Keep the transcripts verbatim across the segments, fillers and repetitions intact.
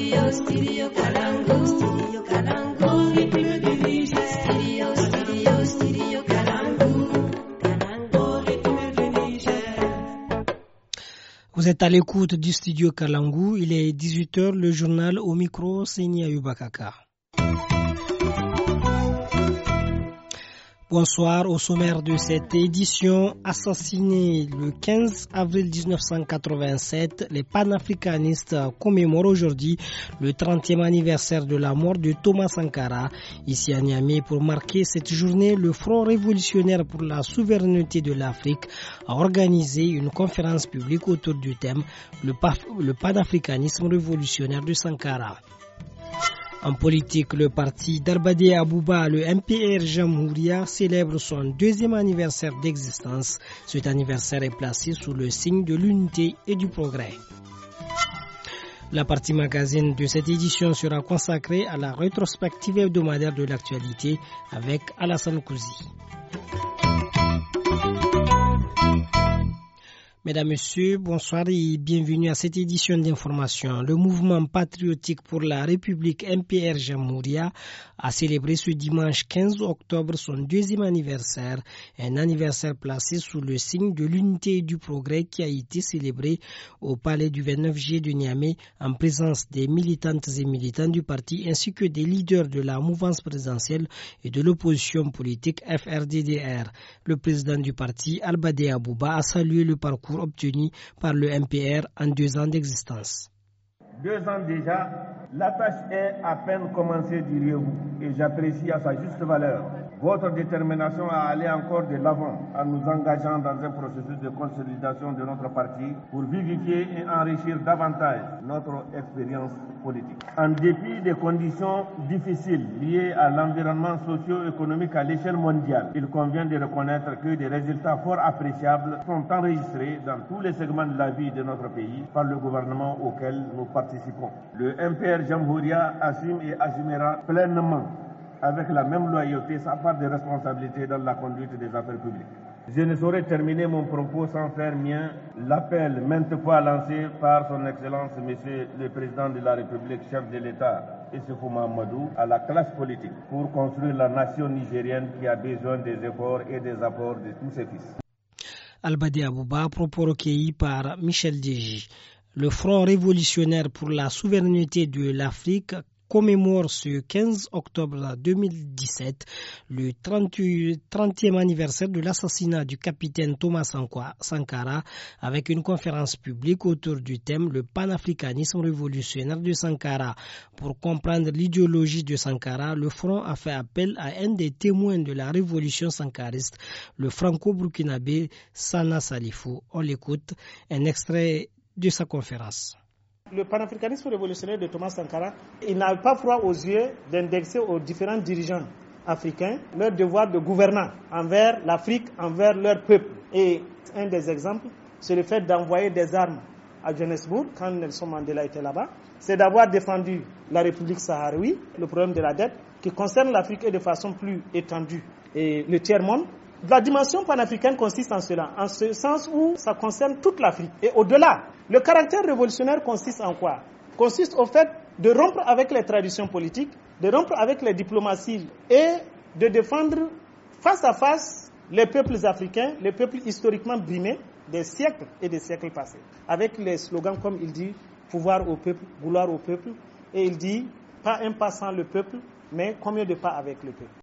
Studio, studio Kalangu. Studio Kalangu. Rythme du Niger. Studio, studio, studio Kalangu. Kalangu, rythme du Niger. Vous êtes à l'écoute du studio Kalangu. Il est dix-huit heures, le journal au micro, Seni Ayubakaka. Bonsoir. Au sommaire de cette édition, assassinés le quinze avril mille neuf cent quatre-vingt-sept, les panafricanistes commémorent aujourd'hui le trentième anniversaire de la mort de Thomas Sankara. Ici à Niamey, pour marquer cette journée, le Front révolutionnaire pour la souveraineté de l'Afrique a organisé une conférence publique autour du thème le, le panafricanisme révolutionnaire de Sankara. En politique, le parti d'Arbadé Abouba, le M P R Jamhouria, célèbre son deuxième anniversaire d'existence. Cet anniversaire est placé sous le signe de l'unité et du progrès. La partie magazine de cette édition sera consacrée à la rétrospective hebdomadaire de l'actualité avec Alassane Kouzi. Mesdames, Messieurs, bonsoir et bienvenue à cette édition d'information. Le mouvement patriotique pour la République M P R Jamhouria a célébré ce dimanche quinze octobre son deuxième anniversaire, un anniversaire placé sous le signe de l'unité et du progrès qui a été célébré au palais du vingt-neuf juillet de Niamey en présence des militantes et militants du parti ainsi que des leaders de la mouvance présidentielle et de l'opposition politique F R D D R. Le président du parti, Albadé Abouba, a salué le parcours obtenu par le M P R en deux ans d'existence. Deux ans déjà, la tâche est à peine commencée, diriez-vous, et j'apprécie à sa juste valeur votre détermination à aller encore de l'avant en nous engageant dans un processus de consolidation de notre parti pour vivifier et enrichir davantage notre expérience politique. En dépit des conditions difficiles liées à l'environnement socio-économique à l'échelle mondiale, il convient de reconnaître que des résultats fort appréciables sont enregistrés dans tous les segments de la vie de notre pays par le gouvernement auquel nous participons. Le M P R Jamhouria assume et assumera pleinement avec la même loyauté sa part de responsabilité dans la conduite des affaires publiques. Je ne saurais terminer mon propos sans faire mien l'appel maintes fois lancé par son Excellence Monsieur le Président de la République, chef de l'État, Issoufou Mahamadou, à la classe politique pour construire la nation nigérienne qui a besoin des efforts et des apports de tous ses fils. Albadé Abouba, propos recueillis par Michel Deji. Le Front révolutionnaire pour la souveraineté de l'Afrique commémore ce quinze octobre deux mille dix-sept le trentième anniversaire de l'assassinat du capitaine Thomas Sankara avec une conférence publique autour du thème le panafricanisme révolutionnaire de Sankara. Pour comprendre l'idéologie de Sankara, le Front a fait appel à un des témoins de la révolution sankariste, le franco-burkinabé Sana Salifou. On l'écoute, un extrait de sa conférence. Le panafricanisme révolutionnaire de Thomas Sankara, il n'a pas froid aux yeux d'indexer aux différents dirigeants africains leur devoir de gouvernance envers l'Afrique, envers leur peuple. Et un des exemples, c'est le fait d'envoyer des armes à Johannesburg quand Nelson Mandela était là-bas. C'est d'avoir défendu la République saharaoui, le problème de la dette, qui concerne l'Afrique et de façon plus étendue. Et le tiers-monde, la dimension panafricaine consiste en cela, en ce sens où ça concerne toute l'Afrique. Et au-delà, le caractère révolutionnaire consiste en quoi? Consiste au fait de rompre avec les traditions politiques, de rompre avec les diplomaties et de défendre face à face les peuples africains, les peuples historiquement brimés des siècles et des siècles passés. Avec les slogans comme il dit, pouvoir au peuple, vouloir au peuple, et il dit, pas un pas sans le peuple, mais combien de pas avec le peuple.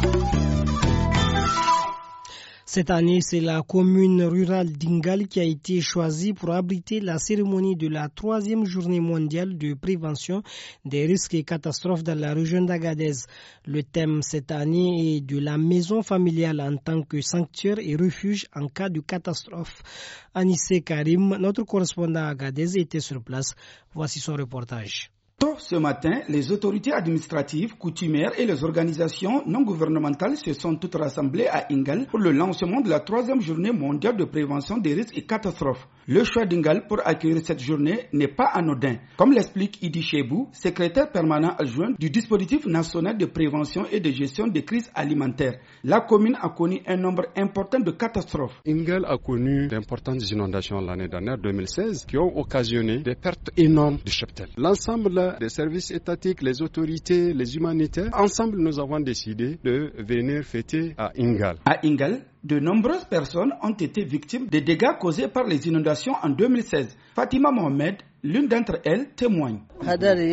Cette année, c'est la commune rurale d'Ingal qui a été choisie pour abriter la cérémonie de la troisième journée mondiale de prévention des risques et catastrophes dans la région d'Agadez. Le thème cette année est de la maison familiale en tant que sanctuaire et refuge en cas de catastrophe. Anissé Karim, notre correspondant à Agadez, était sur place. Voici son reportage. Tôt ce matin, les autorités administratives, coutumières et les organisations non gouvernementales se sont toutes rassemblées à Ingal pour le lancement de la troisième journée mondiale de prévention des risques et catastrophes. Le choix d'Ingal pour accueillir cette journée n'est pas anodin, comme l'explique Idi Chebou, secrétaire permanent adjoint du dispositif national de prévention et de gestion des crises alimentaires. La commune a connu un nombre important de catastrophes. Ingal a connu d'importantes inondations l'année dernière, deux mille seize, qui ont occasionné des pertes énormes de cheptel. L'ensemble des services étatiques, les autorités, les humanitaires, ensemble nous avons décidé de venir fêter à Ingal. À Ingal, de nombreuses personnes ont été victimes des dégâts causés par les inondations en deux mille seize. Fatima Mohamed, l'une d'entre elles, témoigne. La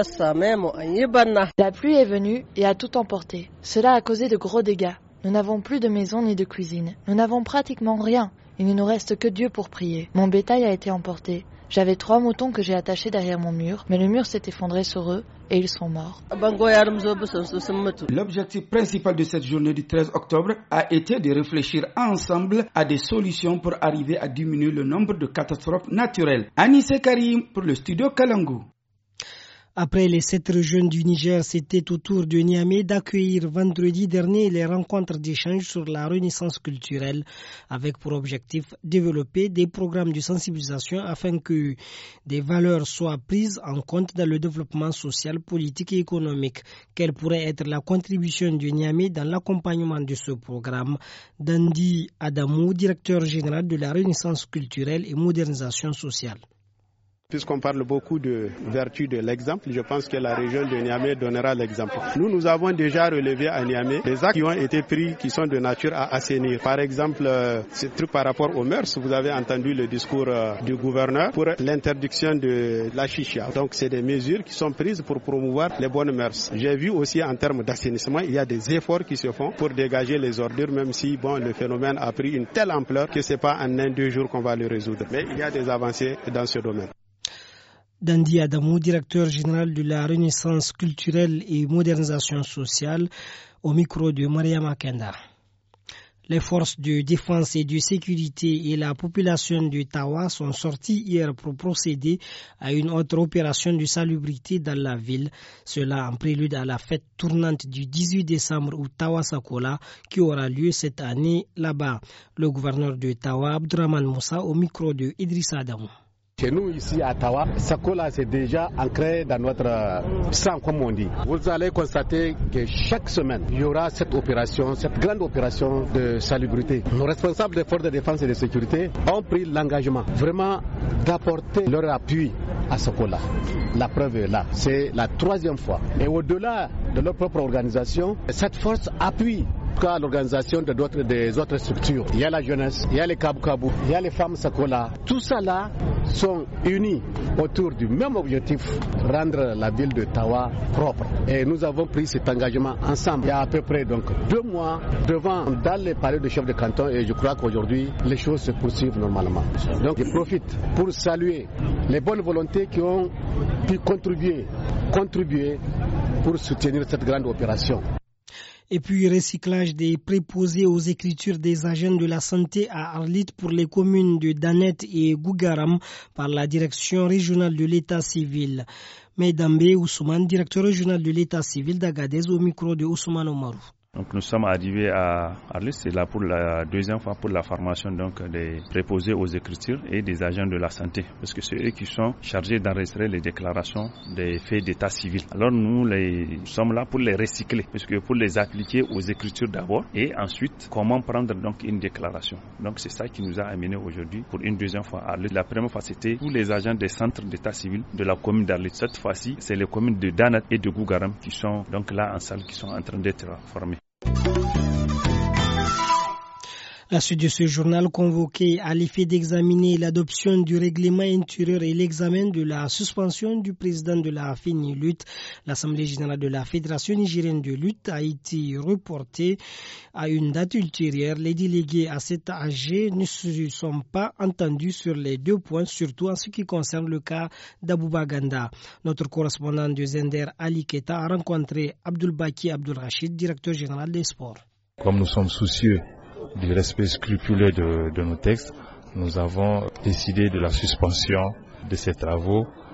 pluie est venue et a tout emporté. Cela a causé de gros dégâts. Nous n'avons plus de maison ni de cuisine. Nous n'avons pratiquement rien. Il ne nous reste que Dieu pour prier. Mon bétail a été emporté. J'avais trois moutons que j'ai attachés derrière mon mur, mais le mur s'est effondré sur eux et ils sont morts. L'objectif principal de cette journée du treize octobre a été de réfléchir ensemble à des solutions pour arriver à diminuer le nombre de catastrophes naturelles. Anissé Karim pour le studio Kalangu. Après les sept régions du Niger, c'était au tour de Niamey d'accueillir vendredi dernier les rencontres d'échange sur la renaissance culturelle, avec pour objectif développer des programmes de sensibilisation afin que des valeurs soient prises en compte dans le développement social, politique et économique. Quelle pourrait être la contribution de Niamey dans l'accompagnement de ce programme? Dandi Adamou, directeur général de la renaissance culturelle et modernisation sociale. Puisqu'on parle beaucoup de vertu de l'exemple, je pense que la région de Niamey donnera l'exemple. Nous, nous avons déjà relevé à Niamey des actes qui ont été pris qui sont de nature à assainir. Par exemple, euh, ce truc par rapport aux mœurs, vous avez entendu le discours euh, du gouverneur pour l'interdiction de la chicha. Donc, c'est des mesures qui sont prises pour promouvoir les bonnes mœurs. J'ai vu aussi en termes d'assainissement, il y a des efforts qui se font pour dégager les ordures, même si bon, le phénomène a pris une telle ampleur que c'est pas en un, deux jours qu'on va le résoudre. Mais il y a des avancées dans ce domaine. Dandi Adamou, directeur général de la Renaissance culturelle et modernisation sociale, au micro de Mariama Kenda. Les forces de défense et de sécurité et la population de Tawa sont sortis hier pour procéder à une autre opération de salubrité dans la ville. Cela en prélude à la fête tournante du dix-huit décembre ou Tawa Sakola qui aura lieu cette année là-bas. Le gouverneur de Tawa, Abdurrahman Moussa, au micro de Idrissa Adamou. Chez nous ici à Tawa, Sakola c'est déjà ancré dans notre sang comme on dit. Vous allez constater que chaque semaine il y aura cette opération, cette grande opération de salubrité. Nos responsables des forces de défense et de sécurité ont pris l'engagement vraiment d'apporter leur appui à Sakola. La preuve est là, c'est la troisième fois. Et au-delà de leur propre organisation, cette force appuie à l'organisation de d'autres, des autres structures. Il y a la jeunesse, il y a les Kabu-Kabu, il y a les femmes Sakola. Tout ça là sont unis autour du même objectif, rendre la ville de Tawa propre. Et nous avons pris cet engagement ensemble il y a à peu près donc deux mois devant dans les palais de chefs de canton et je crois qu'aujourd'hui les choses se poursuivent normalement. Donc je profite pour saluer les bonnes volontés qui ont pu contribuer, contribuer pour soutenir cette grande opération. Et puis recyclage des préposés aux écritures des agents de la santé à Arlit pour les communes de Danet et Gougaram par la direction régionale de l'état civil. Medambe Ousmane, directeur régional de l'état civil d'Agadez, au micro de Ousmane Omarou. Donc nous sommes arrivés à Arlis, c'est là pour la deuxième fois pour la formation donc des préposés aux écritures et des agents de la santé, parce que c'est eux qui sont chargés d'enregistrer les déclarations des faits d'état civil. Alors nous, les, nous sommes là pour les recycler, parce que pour les appliquer aux écritures d'abord et ensuite comment prendre donc une déclaration. Donc c'est ça qui nous a amené aujourd'hui pour une deuxième fois à Arlis. La première fois c'était tous les agents des centres d'état civil de la commune d'Arlis. Cette fois-ci c'est les communes de Danat et de Gougaram qui sont donc là en salle, qui sont en train d'être formés. La suite de ce journal convoqué à l'effet d'examiner l'adoption du règlement intérieur et l'examen de la suspension du président de la FENILUT. L'Assemblée générale de la Fédération nigérienne de lutte a été reportée à une date ultérieure. Les délégués à cet A G ne se sont pas entendus sur les deux points, surtout en ce qui concerne le cas d'Abouba Ganda. Notre correspondant de Zender, Ali Keta, a rencontré Abdulbaki Abdulrachid, directeur général des sports. Comme nous sommes soucieux du respect scrupuleux de, de nos textes, nous avons décidé de la suspension de ces travaux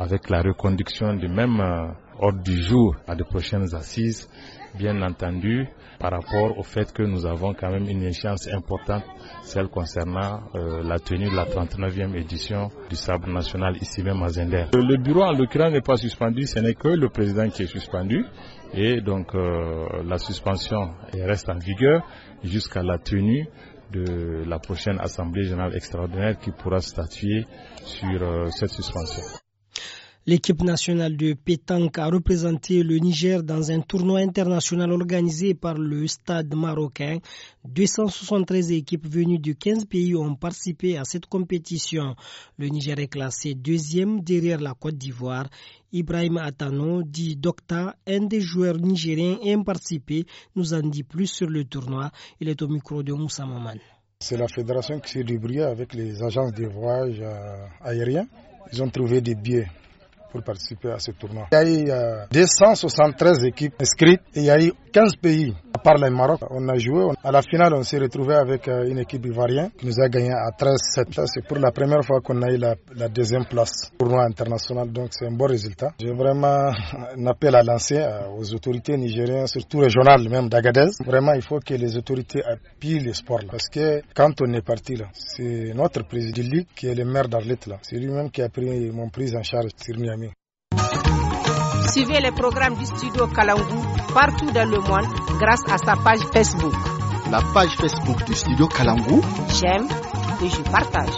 avec la reconduction du même euh, ordre du jour à de prochaines assises, bien entendu, par rapport au fait que nous avons quand même une échéance importante, celle concernant euh, la tenue de la trente-neuvième édition du Sabre national ici même à Zender. Le bureau en l'occurrence n'est pas suspendu, ce n'est que le président qui est suspendu et donc euh, la suspension reste en vigueur jusqu'à la tenue de la prochaine Assemblée générale extraordinaire qui pourra statuer sur euh, cette suspension. L'équipe nationale de pétanque a représenté le Niger dans un tournoi international organisé par le Stade marocain. deux cent soixante-treize équipes venues de quinze pays ont participé à cette compétition. Le Niger est classé deuxième derrière la Côte d'Ivoire. Ibrahim Atano, dit Docta, un des joueurs nigériens ayant participé, nous en dit plus sur le tournoi. Il est au micro de Moussa Maman. C'est la fédération qui s'est débrouillée avec les agences de voyage aériens. Ils ont trouvé des billets pour participer à ce tournoi. Il y a eu euh, deux cent soixante-treize équipes inscrites et il y a eu quinze pays. À part le Maroc, on a joué. À la finale, on s'est retrouvé avec euh, une équipe ivoirienne qui nous a gagné à treize sept. C'est pour la première fois qu'on a eu la, la deuxième place au tournoi international. Donc c'est un bon résultat. J'ai vraiment un appel à lancer euh, aux autorités nigériennes, surtout régionales même d'Agadez. Vraiment, il faut que les autorités appuient le sport là. Parce que quand on est parti là, c'est notre président de ligue qui est le maire d'Arlit là. C'est lui-même qui a pris mon prise en charge sur Niamey. Suivez les programmes du studio Kalangou partout dans le monde grâce à sa page Facebook. La page Facebook du studio Kalangou. J'aime et je partage.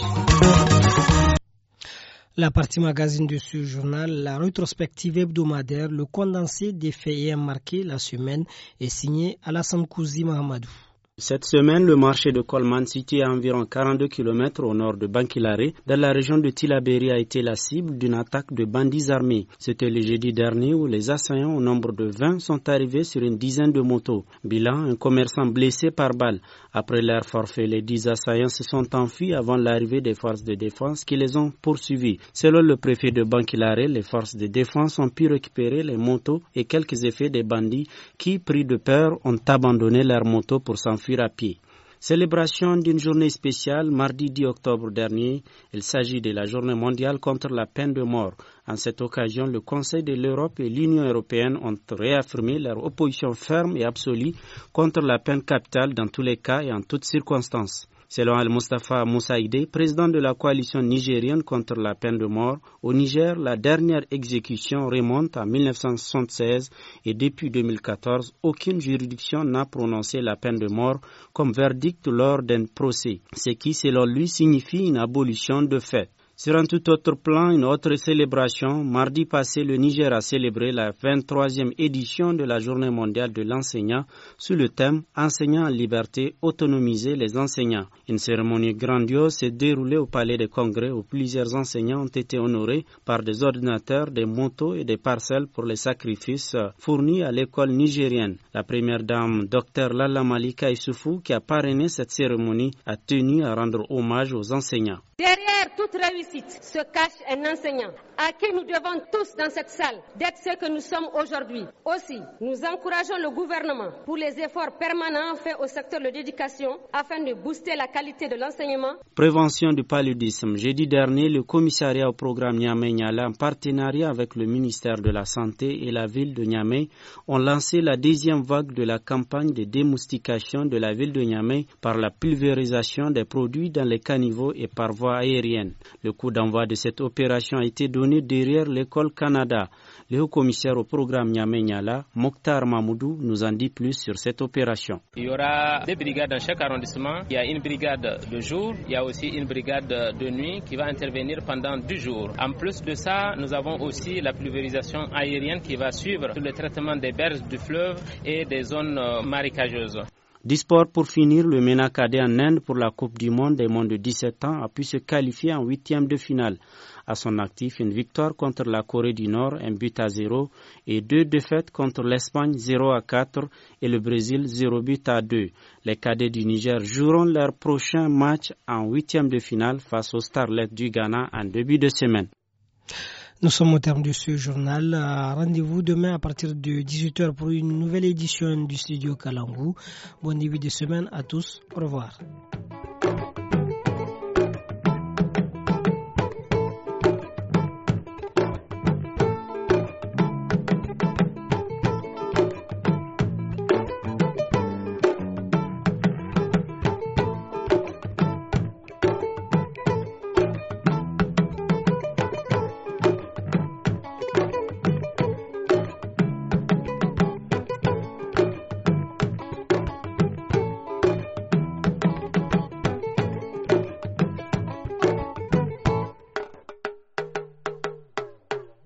La partie magazine de ce journal, la rétrospective hebdomadaire, le condensé des faits ayant marqué la semaine est signé Alassane Kouzi Mahamadou. Cette semaine, le marché de Kolman, situé à environ quarante-deux kilomètres au nord de Bankilare, dans la région de Tillabéri, a été la cible d'une attaque de bandits armés. C'était le jeudi dernier où les assaillants au nombre de vingt sont arrivés sur une dizaine de motos. Bilan, un commerçant blessé par balle. Après leur forfait, les dix assaillants se sont enfuis avant l'arrivée des forces de défense qui les ont poursuivis. Selon le préfet de Bankilare, les forces de défense ont pu récupérer les motos et quelques effets des bandits qui, pris de peur, ont abandonné leurs motos pour s'enfuir à pied. Célébration d'une journée spéciale mardi dix octobre dernier. Il s'agit de la journée mondiale contre la peine de mort. En cette occasion, le Conseil de l'Europe et l'Union européenne ont réaffirmé leur opposition ferme et absolue contre la peine capitale dans tous les cas et en toutes circonstances. Selon Al-Mustafa Moussaïdé, président de la coalition nigérienne contre la peine de mort, au Niger, la dernière exécution remonte à mille neuf cent soixante-seize et depuis deux mille quatorze, aucune juridiction n'a prononcé la peine de mort comme verdict lors d'un procès, ce qui, selon lui, signifie une abolition de fait. Sur un tout autre plan, une autre célébration, mardi passé, le Niger a célébré la vingt-troisième édition de la Journée mondiale de l'enseignant sous le thème « Enseignants en liberté, autonomiser les enseignants ». Une cérémonie grandiose s'est déroulée au Palais des Congrès où plusieurs enseignants ont été honorés par des ordinateurs, des motos et des parcelles pour les sacrifices fournis à l'école nigérienne. La première dame, Dr Lalla Malika Issoufou, qui a parrainé cette cérémonie, a tenu à rendre hommage aux enseignants. Derrière toute réussite se cache un enseignant à qui nous devons tous dans cette salle d'être ce que nous sommes aujourd'hui. Aussi, nous encourageons le gouvernement pour les efforts permanents faits au secteur de l'éducation afin de booster la qualité de l'enseignement. Prévention du paludisme. Jeudi dernier, le commissariat au programme Niamey-Niala, en partenariat avec le ministère de la Santé et la ville de Niamey, ont lancé la deuxième vague de la campagne de démoustication de la ville de Niamey par la pulvérisation des produits dans les caniveaux et par voie aérienne. Le coup d'envoi de cette opération a été donné derrière l'école Canada. Le haut-commissaire au programme Niamey-Niala, Mokhtar Mahmoudou, nous en dit plus sur cette opération. Il y aura des brigades dans chaque arrondissement. Il y a une brigade de jour, il y a aussi une brigade de nuit qui va intervenir pendant deux jours. En plus de ça, nous avons aussi la pulvérisation aérienne qui va suivre le traitement des berges du fleuve et des zones marécageuses. Du sport pour finir, le MENA cadet en Inde pour la Coupe du Monde des moins de dix-sept ans a pu se qualifier en huitième de finale. À son actif, une victoire contre la Corée du Nord, un but à zéro, et deux défaites contre l'Espagne, zéro à quatre, et le Brésil, zéro but à deux. Les cadets du Niger joueront leur prochain match en huitième de finale face aux Starlets du Ghana en début de semaine. Nous sommes au terme de ce journal. Rendez-vous demain à partir de dix-huit heures pour une nouvelle édition du studio Kalangou. Bon début de semaine à tous. Au revoir.